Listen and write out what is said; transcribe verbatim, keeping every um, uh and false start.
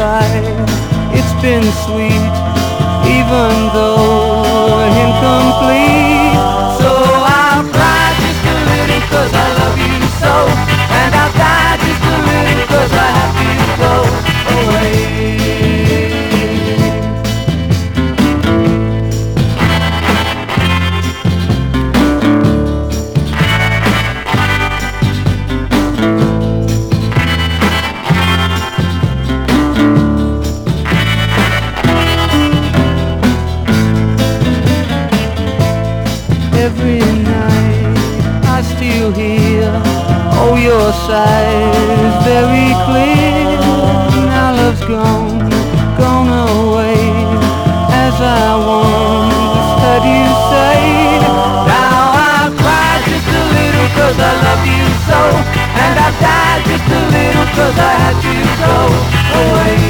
goodbye. It's been sweet, even though incomplete. So I'll cry just a little 'cause I love you so, and I'll die just a little 'cause I have to go away. Every night I still hear, oh, your sighs very clear. Now love's gone, gone away, as I once heard you say. Now I'll cry just a little 'cause I love you so, and I'll die just a little 'cause I had to go away.